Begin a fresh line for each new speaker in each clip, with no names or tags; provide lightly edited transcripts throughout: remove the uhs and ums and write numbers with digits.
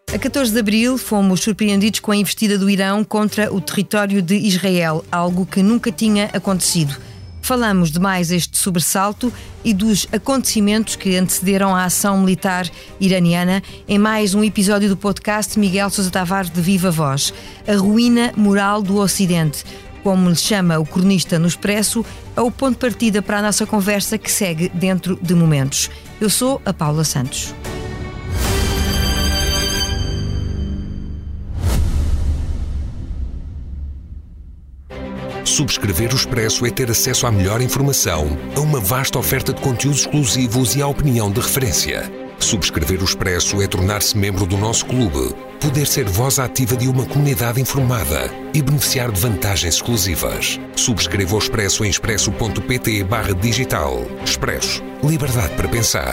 A 14 de abril fomos surpreendidos com a investida do Irão contra o território de Israel, algo que nunca tinha acontecido. Falamos de mais este sobressalto e dos acontecimentos que antecederam a ação militar iraniana em mais um episódio do podcast Miguel Sousa Tavares de Viva Voz. A ruína moral do Ocidente, como lhe chama o cronista no Expresso, é o ponto de partida para a nossa conversa que segue dentro de momentos. Eu sou a Paula Santos.
Subscrever o Expresso é ter acesso à melhor informação, a uma vasta oferta de conteúdos exclusivos e à opinião de referência. Subscrever o Expresso é tornar-se membro do nosso clube, poder ser voz ativa de uma comunidade informada e beneficiar de vantagens exclusivas. Subscreva o Expresso em expresso.pt/digital. Expresso. Liberdade para pensar.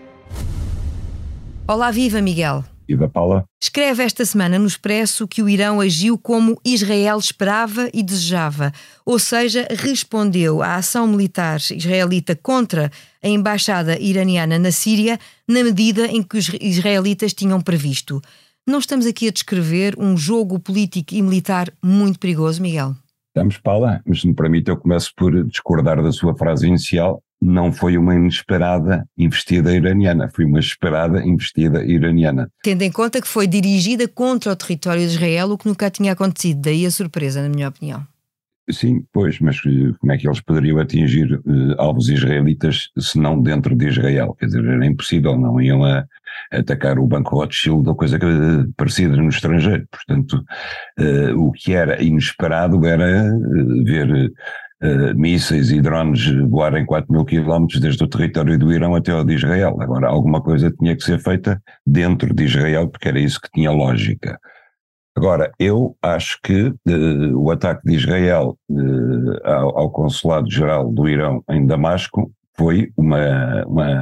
Olá, viva Miguel.
Viva Paula.
Escreve esta semana no Expresso que o Irão agiu como Israel esperava e desejava, ou seja, respondeu à ação militar israelita contra a embaixada iraniana na Síria na medida em que os israelitas tinham previsto. Não estamos aqui a descrever um jogo político e militar muito perigoso, Miguel?
Estamos, Paula, mas se me permite eu começo por discordar da sua frase inicial. Não foi uma inesperada investida iraniana, foi uma esperada investida iraniana.
Tendo em conta que foi dirigida contra o território de Israel, o que nunca tinha acontecido, daí a surpresa, na minha opinião.
Sim, pois, mas como é que eles poderiam atingir alvos israelitas se não dentro de Israel? Quer dizer, era impossível, não iam atacar o Banco Rothschild ou coisa parecida no estrangeiro. Portanto, o que era inesperado era ver mísseis e drones voarem 4.000 quilómetros desde o território do Irão até ao de Israel. Agora, alguma coisa tinha que ser feita dentro de Israel, porque era isso que tinha lógica. Agora, eu acho que o ataque de Israel ao Consulado-Geral do Irão em Damasco foi uma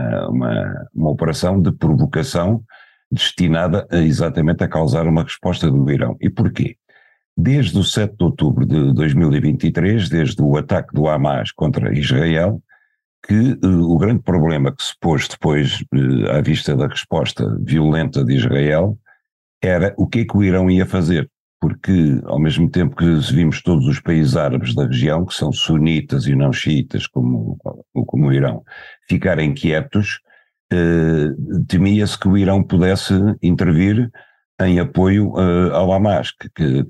operação de provocação destinada exatamente a causar uma resposta do Irão. E porquê? Desde o 7 de outubro de 2023, desde o ataque do Hamas contra Israel, que o grande problema que se pôs depois, à vista da resposta violenta de Israel, era o que é que o Irão ia fazer. Porque, ao mesmo tempo que vimos todos os países árabes da região, que são sunitas e não xiitas, como o Irão, ficarem quietos, temia-se que o Irão pudesse intervir em apoio ao Hamas, que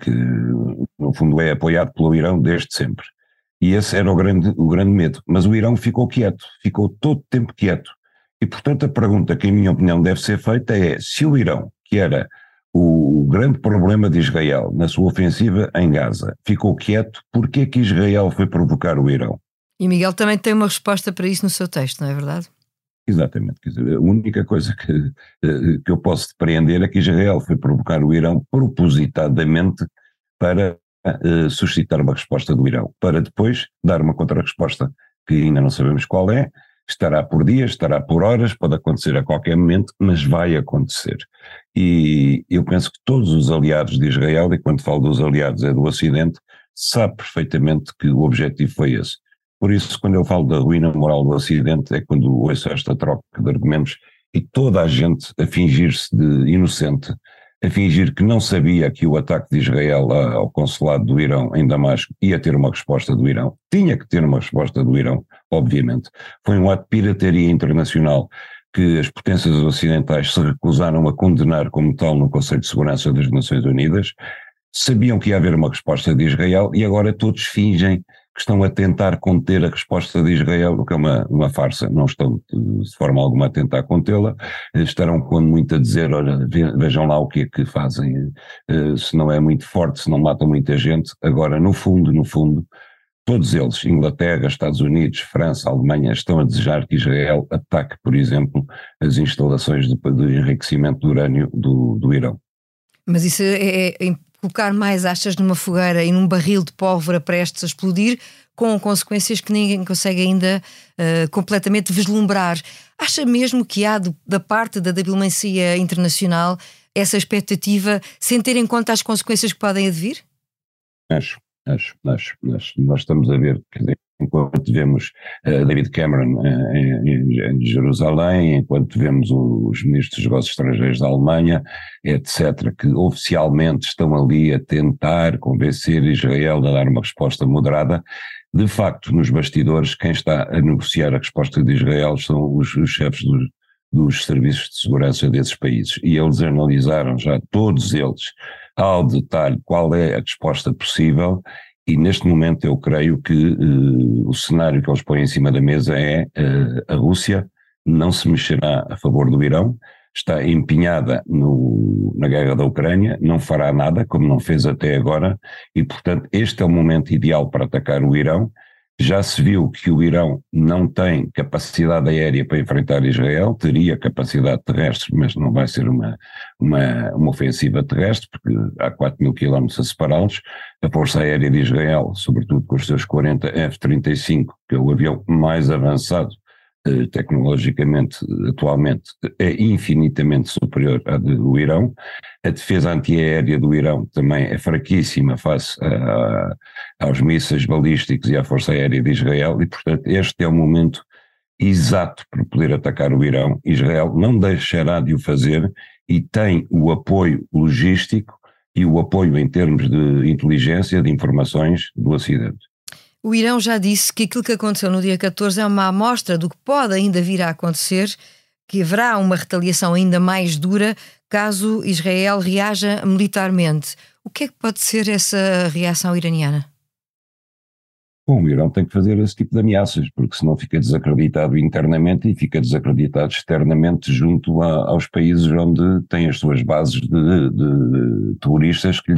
no fundo é apoiado pelo Irão desde sempre. E esse era o grande medo. Mas o Irão ficou quieto, ficou todo o tempo quieto. E, portanto, a pergunta que, em minha opinião, deve ser feita é: se o Irão, que era o grande problema de Israel na sua ofensiva em Gaza, ficou quieto, porquê é que Israel foi provocar o Irão?
E Miguel também tem uma resposta para isso no seu texto, não é verdade?
Exatamente, quer dizer, a única coisa que eu posso depreender é que Israel foi provocar o Irão propositadamente para suscitar uma resposta do Irão, para depois dar uma contra-resposta que ainda não sabemos qual é, estará por dias, estará por horas, pode acontecer a qualquer momento, mas vai acontecer. E eu penso que todos os aliados de Israel, e quando falo dos aliados é do Ocidente, sabe perfeitamente que o objetivo foi esse. Por isso, quando eu falo da ruína moral do Ocidente, é quando ouço esta troca de argumentos e toda a gente a fingir-se de inocente, a fingir que não sabia que o ataque de Israel ao consulado do Irão em Damasco ia ter uma resposta do Irão. Tinha que ter uma resposta do Irão, obviamente. Foi um ato de pirataria internacional que as potências ocidentais se recusaram a condenar como tal no Conselho de Segurança das Nações Unidas. Sabiam que ia haver uma resposta de Israel e agora todos fingem que estão a tentar conter a resposta de Israel, o que é uma farsa. Não estão de forma alguma a tentar contê-la, estarão quando muito a dizer: olha, vejam lá o que é que fazem, se não é muito forte, se não matam muita gente. Agora, no fundo, todos eles, Inglaterra, Estados Unidos, França, Alemanha, estão a desejar que Israel ataque, por exemplo, as instalações de enriquecimento de urânio do Irão.
Mas isso é colocar mais achas numa fogueira e num barril de pólvora prestes a explodir, com consequências que ninguém consegue ainda completamente vislumbrar. Acha mesmo que há da parte da diplomacia internacional essa expectativa sem ter em conta as consequências que podem advir?
Acho. Nós estamos a ver, quer dizer, enquanto vemos David Cameron em Jerusalém, enquanto vemos os ministros dos negócios estrangeiros da Alemanha, etc., que oficialmente estão ali a tentar convencer Israel a dar uma resposta moderada. De facto, nos bastidores, quem está a negociar a resposta de Israel são os chefes dos serviços de segurança desses países, e eles analisaram já, todos eles, ao detalhe, qual é a resposta possível. E neste momento eu creio que o cenário que eles põem em cima da mesa é a Rússia não se mexerá a favor do Irão, está empenhada na guerra da Ucrânia, não fará nada, como não fez até agora, e portanto este é o momento ideal para atacar o Irão. Já se viu que o Irão não tem capacidade aérea para enfrentar Israel, teria capacidade terrestre, mas não vai ser uma ofensiva terrestre, porque há 4.000 quilómetros a separá-los. A Força Aérea de Israel, sobretudo com os seus 40 F-35, que é o avião mais avançado tecnologicamente atualmente, é infinitamente superior à do Irão. A defesa antiaérea do Irão também é fraquíssima face aos mísseis balísticos e à Força Aérea de Israel, e portanto este é o momento exato para poder atacar o Irão. Israel não deixará de o fazer e tem o apoio logístico e o apoio em termos de inteligência, de informações do Ocidente.
O Irão já disse que aquilo que aconteceu no dia 14 é uma amostra do que pode ainda vir a acontecer, que haverá uma retaliação ainda mais dura caso Israel reaja militarmente. O que é que pode ser essa reação iraniana?
Bom, o Irão tem que fazer esse tipo de ameaças, porque senão fica desacreditado internamente e fica desacreditado externamente junto aos países onde tem as suas bases de terroristas que lhe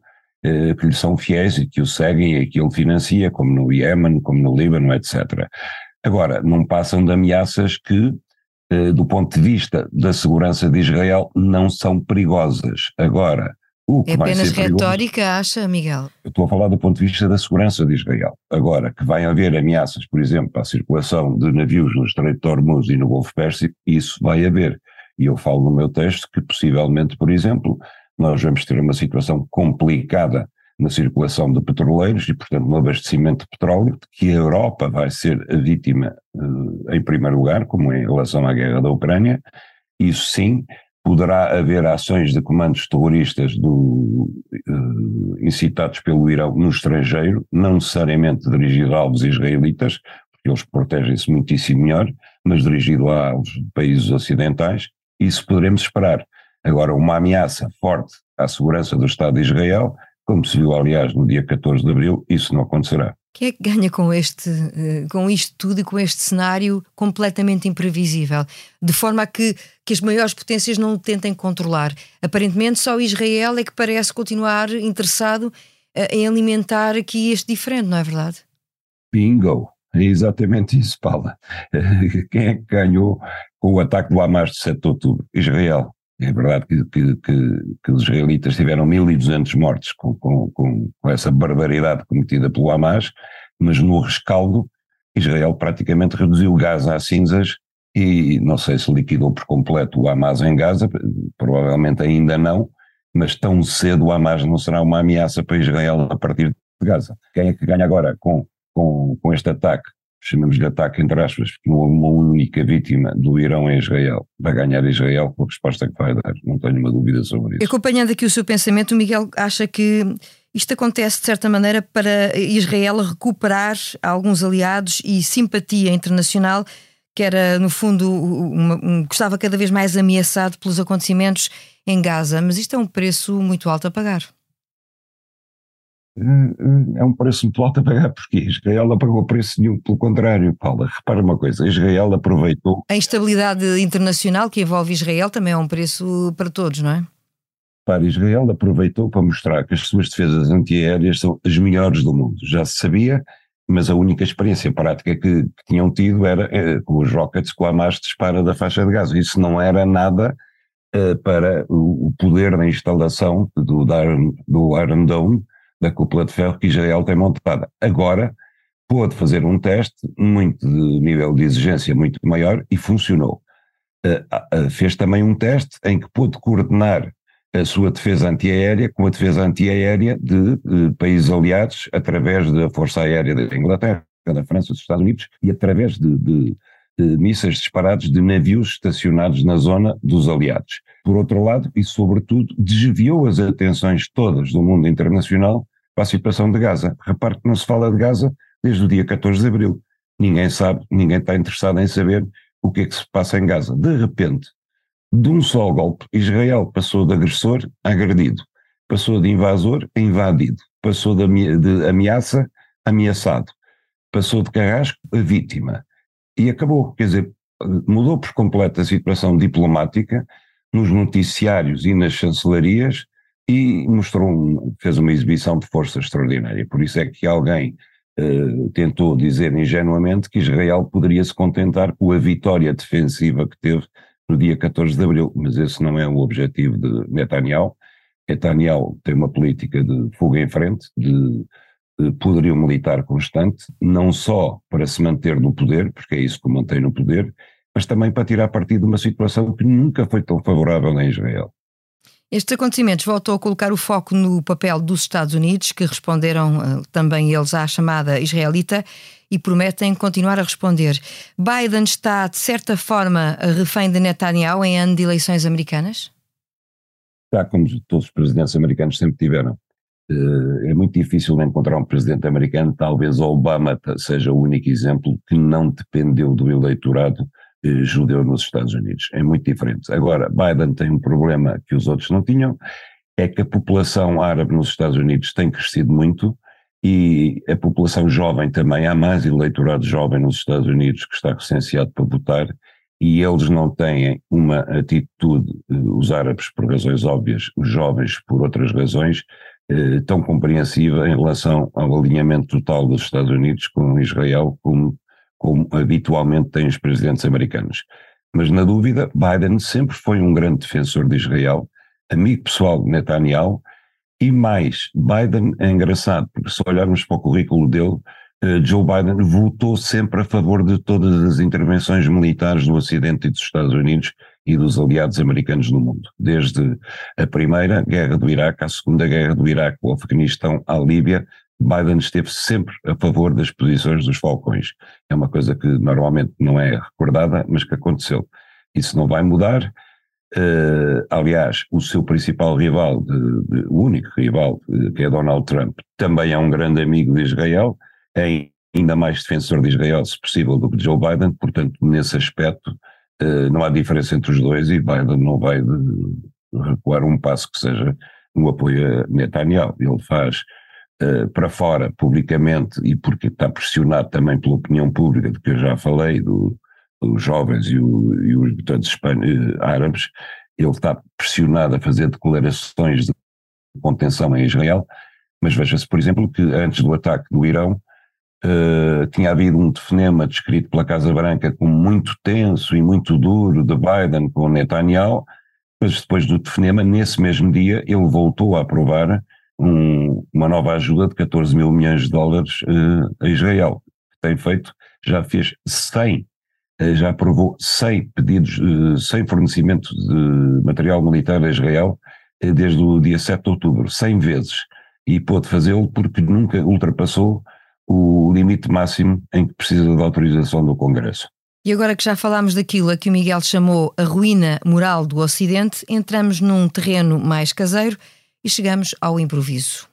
são fiéis e que o seguem e que ele financia, como no Iémen, como no Líbano, etc. Agora, não passam de ameaças que, do ponto de vista da segurança de Israel, não são perigosas. Agora, o que
é
vai
apenas
ser perigoso,
retórica, acha, Miguel?
eu estou a falar do ponto de vista da segurança de Israel. Agora, que vai haver ameaças, por exemplo, à circulação de navios no Estreito de Hormuz e no Golfo Pérsico, isso vai haver. E eu falo no meu texto que, possivelmente, por exemplo, nós vamos ter uma situação complicada na circulação de petroleiros e, portanto, no abastecimento de petróleo, que a Europa vai ser a vítima em primeiro lugar, como em relação à guerra da Ucrânia. Isso sim, poderá haver ações de comandos terroristas incitados pelo Irão no estrangeiro, não necessariamente dirigido a alvos israelitas, porque eles protegem-se muitíssimo melhor, mas dirigido aos países ocidentais. Isso poderemos esperar. Agora, uma ameaça forte à segurança do Estado de Israel, como se viu, aliás, no dia 14 de abril, isso não acontecerá.
Quem é que ganha com isto tudo e com este cenário completamente imprevisível? De forma a que as maiores potências não o tentem controlar. Aparentemente, só Israel é que parece continuar interessado em alimentar aqui este diferente, não é verdade? Bingo!
É exatamente isso, Paula. Quem é que ganhou com o ataque do Hamas de 7 de outubro? Israel. É verdade que os israelitas tiveram 1.200 mortes com essa barbaridade cometida pelo Hamas, mas no rescaldo Israel praticamente reduziu Gaza a cinzas e não sei se liquidou por completo o Hamas em Gaza, provavelmente ainda não, mas tão cedo o Hamas não será uma ameaça para Israel a partir de Gaza. Quem é que ganha agora com este ataque? Chamamos-lhe ataque entre aspas, porque não houve uma única vítima do Irão em Israel. Vai ganhar Israel com a resposta que vai dar, não tenho uma dúvida sobre isso.
Acompanhando aqui o seu pensamento, o Miguel acha que isto acontece de certa maneira para Israel recuperar alguns aliados e simpatia internacional, que era no fundo, que estava cada vez mais ameaçado pelos acontecimentos em Gaza, mas isto é um preço muito alto a pagar.
É um preço muito alto a pagar, porque Israel não pagou preço nenhum, pelo contrário, Paula, repara uma coisa, Israel aproveitou...
A instabilidade internacional que envolve Israel também é um preço para todos, não é?
Para Israel aproveitou para mostrar que as suas defesas antiaéreas são as melhores do mundo, já se sabia, mas a única experiência prática que tinham tido era com os rockets que o Hamas dispara da faixa de Gaza, isso não era nada para o poder da instalação do Iron Dome, da cúpula de ferro que Israel tem montada. Agora pôde fazer um teste muito de nível de exigência muito maior e funcionou. Fez também um teste em que pôde coordenar a sua defesa antiaérea com a defesa antiaérea de países aliados através da Força Aérea da Inglaterra, da França, dos Estados Unidos, e através de mísseis disparados de navios estacionados na zona dos aliados. Por outro lado, e sobretudo, desviou as atenções todas do mundo internacional para a situação de Gaza. Repare que não se fala de Gaza desde o dia 14 de abril. Ninguém sabe, ninguém está interessado em saber o que é que se passa em Gaza. De repente, de um só golpe, Israel passou de agressor a agredido, passou de invasor a invadido, passou de ameaça a ameaçado, passou de carrasco a vítima. E acabou, quer dizer, mudou por completo a situação diplomática nos noticiários e nas chancelarias e fez uma exibição de força extraordinária. Por isso é que alguém tentou dizer ingenuamente que Israel poderia se contentar com a vitória defensiva que teve no dia 14 de abril, mas esse não é o objetivo de Netanyahu. Netanyahu tem uma política de fuga em frente, de poderio militar constante, não só para se manter no poder, porque é isso que o mantém no poder, mas também para tirar partido de uma situação que nunca foi tão favorável em Israel.
Estes acontecimentos voltam a colocar o foco no papel dos Estados Unidos, que responderam também eles à chamada israelita e prometem continuar a responder. Biden está, de certa forma, refém de Netanyahu em ano de eleições americanas?
Está, como todos os presidentes americanos sempre tiveram. É muito difícil encontrar um presidente americano, talvez Obama seja o único exemplo que não dependeu do eleitorado judeu nos Estados Unidos. É muito diferente. Agora, Biden tem um problema que os outros não tinham, é que a população árabe nos Estados Unidos tem crescido muito e a população jovem também, há mais eleitorado jovem nos Estados Unidos que está recenseado para votar e eles não têm uma atitude, os árabes por razões óbvias, os jovens por outras razões, tão compreensiva em relação ao alinhamento total dos Estados Unidos com Israel como habitualmente têm os presidentes americanos. Mas na dúvida, Biden sempre foi um grande defensor de Israel, amigo pessoal de Netanyahu, e mais, Biden é engraçado, porque se olharmos para o currículo dele, Joe Biden votou sempre a favor de todas as intervenções militares do Ocidente e dos Estados Unidos e dos aliados americanos no mundo, desde a primeira guerra do Iraque, à segunda guerra do Iraque, ao Afeganistão, à Líbia. Biden esteve sempre a favor das posições dos Falcões. É uma coisa que normalmente não é recordada, mas que aconteceu. Isso não vai mudar. Aliás, o seu principal rival, o único rival, que é Donald Trump, também é um grande amigo de Israel, é ainda mais defensor de Israel, se possível, do que Joe Biden. Portanto, nesse aspecto, não há diferença entre os dois e Biden não vai recuar um passo que seja no apoio a Netanyahu. Ele faz para fora, publicamente, e porque está pressionado também pela opinião pública, de que eu já falei, dos jovens e os votantes árabes, ele está pressionado a fazer declarações de contenção em Israel, mas veja-se, por exemplo, que antes do ataque do Irão, tinha havido um telefonema descrito pela Casa Branca como muito tenso e muito duro de Biden com Netanyahu, mas depois do telefonema, nesse mesmo dia, ele voltou a aprovar uma nova ajuda de 14 mil milhões de dólares a Israel, que tem feito, já fez 100, já aprovou 100 pedidos, 100 fornecimentos de material militar a Israel desde o dia 7 de outubro, 100 vezes, e pôde fazê-lo porque nunca ultrapassou o limite máximo em que precisa da autorização do Congresso.
E agora que já falámos daquilo a que o Miguel chamou a ruína moral do Ocidente, entramos num terreno mais caseiro e chegamos ao improviso.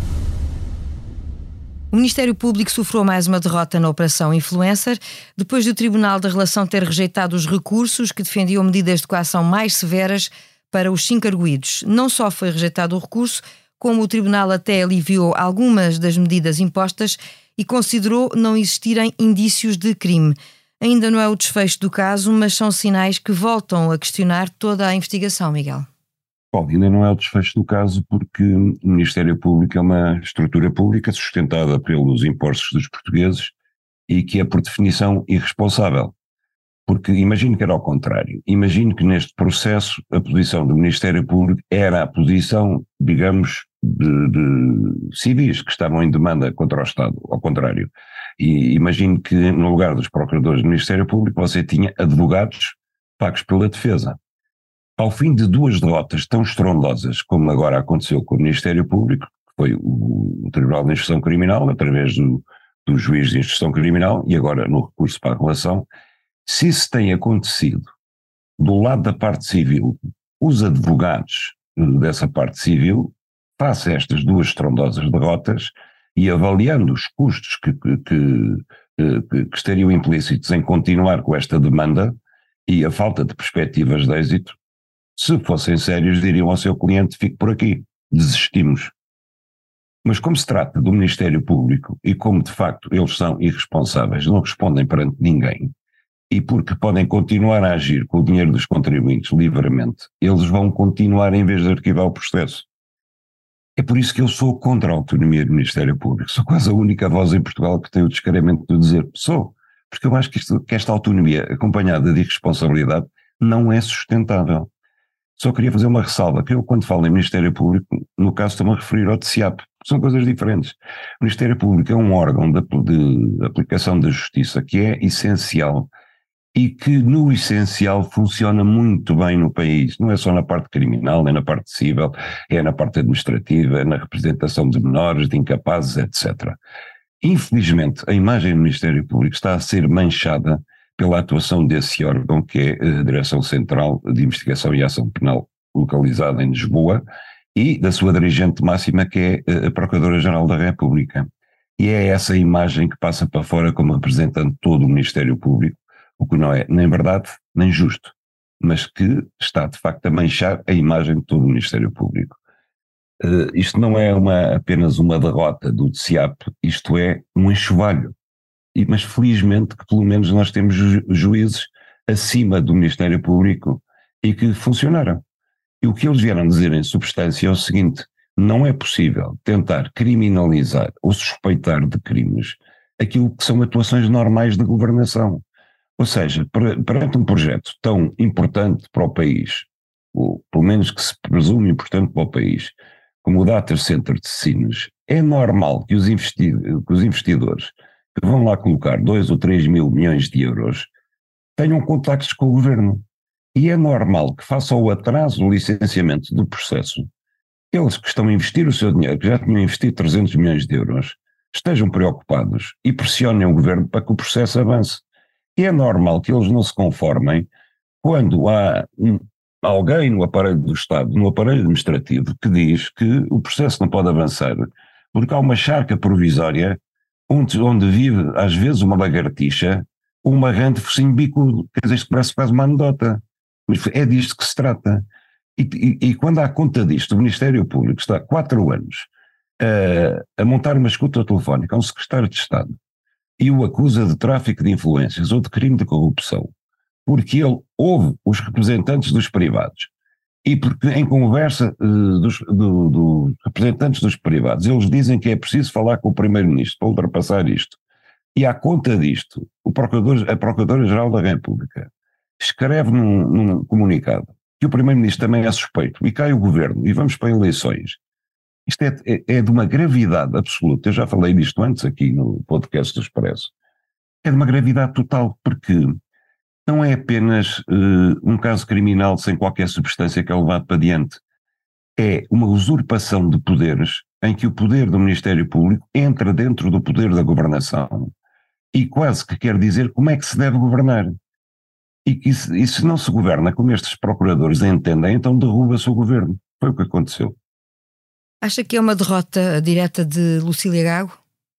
O Ministério Público sofreu mais uma derrota na Operação Influencer, depois do Tribunal da Relação ter rejeitado os recursos que defendiam medidas de coação mais severas para os 5 arguidos. Não só foi rejeitado o recurso, como o Tribunal até aliviou algumas das medidas impostas e considerou não existirem indícios de crime. Ainda não é o desfecho do caso, mas são sinais que voltam a questionar toda a investigação, Miguel.
Bom, ainda não é o desfecho do caso porque o Ministério Público é uma estrutura pública sustentada pelos impostos dos portugueses e que é, por definição, irresponsável. Porque imagino que era ao contrário. Imagino que neste processo a posição do Ministério Público era a posição, digamos, de civis que estavam em demanda contra o Estado, ao contrário. E imagino que no lugar dos procuradores do Ministério Público você tinha advogados pagos pela defesa. Ao fim de 2 derrotas tão estrondosas como agora aconteceu com o Ministério Público, que foi o Tribunal de Instrução Criminal, através do do juiz de instrução criminal e agora no recurso para a relação, se isso tem acontecido do lado da parte civil, os advogados dessa parte civil, face a estas duas estrondosas derrotas e avaliando os custos que estariam implícitos em continuar com esta demanda e a falta de perspectivas de êxito, se fossem sérios diriam ao seu cliente: fique por aqui, desistimos. Mas como se trata do Ministério Público e como de facto eles são irresponsáveis, não respondem perante ninguém, e porque podem continuar a agir com o dinheiro dos contribuintes livremente, eles vão continuar em vez de arquivar o processo. É por isso que eu sou contra a autonomia do Ministério Público. Sou quase a única voz em Portugal que tem o descaramento de dizer sou, porque eu acho que esta autonomia acompanhada de irresponsabilidade não é sustentável. Só queria fazer uma ressalva, que eu quando falo em Ministério Público, no caso estou-me a referir ao TSIAP, são coisas diferentes. O Ministério Público é um órgão de aplicação da justiça que é essencial e que no essencial funciona muito bem no país, não é só na parte criminal, nem na parte civil, é na parte administrativa, é na representação de menores, de incapazes, etc. Infelizmente, a imagem do Ministério Público está a ser manchada pela atuação desse órgão, que é a Direção Central de Investigação e Ação Penal, localizada em Lisboa, e da sua dirigente máxima, que é a Procuradora-Geral da República. E é essa imagem que passa para fora como representante de todo o Ministério Público, o que não é nem verdade nem justo, mas que está de facto a manchar a imagem de todo o Ministério Público. Isto não é apenas uma derrota do TSIAP, isto é um enxovalho. Mas felizmente que pelo menos nós temos juízes acima do Ministério Público e que funcionaram. E o que eles vieram dizer em substância é o seguinte: não é possível tentar criminalizar ou suspeitar de crimes aquilo que são atuações normais de governação. Ou seja, perante um projeto tão importante para o país, ou pelo menos que se presume importante para o país, como o Data Center de Sines, é normal que os investidores que vão lá colocar 2 ou 3 mil milhões de euros tenham contactos com o governo. E é normal que, face ao atraso do licenciamento do processo, eles que estão a investir o seu dinheiro, que já tinham investido 300 milhões de euros, estejam preocupados e pressionem o governo para que o processo avance. E é normal que eles não se conformem quando há alguém no aparelho do Estado, no aparelho administrativo, que diz que o processo não pode avançar porque há uma charca provisória onde vive às vezes uma lagartixa ou uma rã de focinho bicudo. Quer dizer, isto parece quase uma anedota, mas é disto que se trata. E quando há conta disto, o Ministério Público está há 4 anos a montar uma escuta telefónica a um secretário de Estado e o acusa de tráfico de influências ou de crime de corrupção, porque ele ouve os representantes dos privados e porque em conversa dos representantes dos privados eles dizem que é preciso falar com o Primeiro-Ministro para ultrapassar isto. E à conta disto, a Procuradora-Geral da República escreve num comunicado que o Primeiro-Ministro também é suspeito e cai o governo e vamos para eleições. Isto é de uma gravidade absoluta. Eu já falei disto antes aqui no podcast do Expresso. É de uma gravidade total, porque não é apenas um caso criminal sem qualquer substância que é levado para diante. É uma usurpação de poderes em que o poder do Ministério Público entra dentro do poder da governação e quase que quer dizer como é que se deve governar. E se não se governa como estes procuradores entendem, então derruba-se o governo. Foi o que aconteceu.
Acha que é uma derrota direta de Lucília Gago?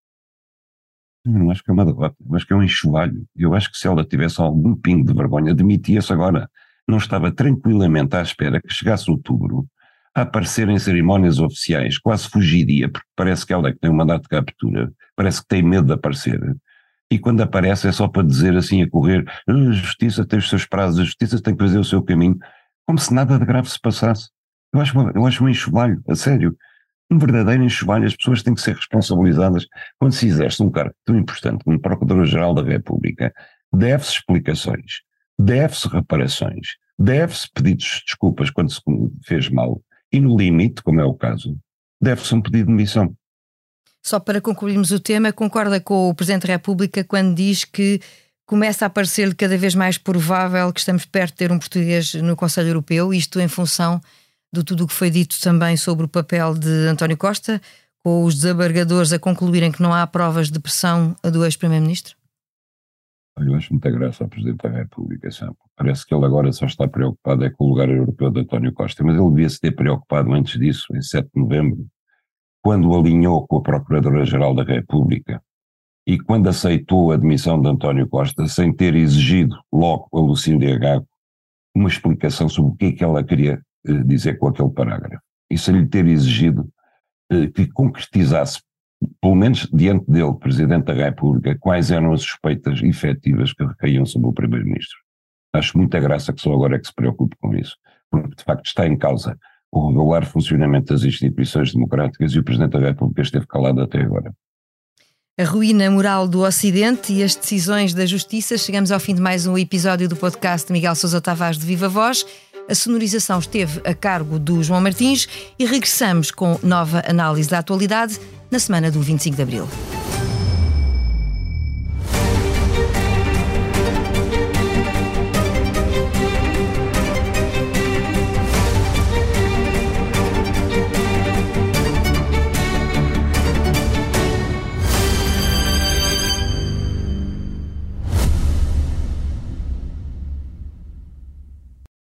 Não acho que é uma derrota, acho que é um enxovalho. Eu acho que se ela tivesse algum pingo de vergonha, demitia-se agora. Não estava tranquilamente à espera que chegasse outubro a aparecer em cerimónias oficiais, quase fugidia, porque parece que ela é que tem um mandato de captura, parece que tem medo de aparecer. E quando aparece é só para dizer assim a correr: a justiça tem os seus prazos, a justiça tem que fazer o seu caminho, como se nada de grave se passasse. Eu acho um enxovalho, a sério. Um verdadeiro enxovalho. As pessoas têm que ser responsabilizadas. Quando se exerce um cargo tão importante como Procurador-Geral da República, deve-se explicações, deve-se reparações, deve-se pedidos de desculpas quando se fez mal e, no limite, como é o caso, deve-se um pedido de demissão.
Só para concluirmos o tema, concorda com o Presidente da República quando diz que começa a parecer-lhe cada vez mais provável que estamos perto de ter um português no Conselho Europeu, isto em função de tudo o que foi dito também sobre o papel de António Costa, com os desembargadores a concluírem que não há provas de pressão do ex-primeiro-ministro?
Eu acho muita graça ao Presidente da República, sempre. Parece que ele agora só está preocupado com o lugar europeu de António Costa, mas ele devia-se ter preocupado antes disso, em 7 de novembro, quando alinhou com a Procuradora-Geral da República e quando aceitou a demissão de António Costa, sem ter exigido logo a Lucíndia Gago uma explicação sobre o que é que ela queria dizer com aquele parágrafo. E sem lhe ter exigido que concretizasse, pelo menos diante dele, Presidente da República, quais eram as suspeitas efetivas que recaíam sobre o Primeiro-Ministro. Acho muita graça que só agora é que se preocupe com isso, porque de facto está em causa o regular funcionamento das instituições democráticas e o Presidente da República esteve calado até agora.
A ruína moral do Ocidente e as decisões da Justiça. Chegamos ao fim de mais um episódio do podcast de Miguel Sousa Tavares de Viva Voz. A sonorização esteve a cargo do João Martins e regressamos com nova análise da atualidade na semana do 25 de Abril.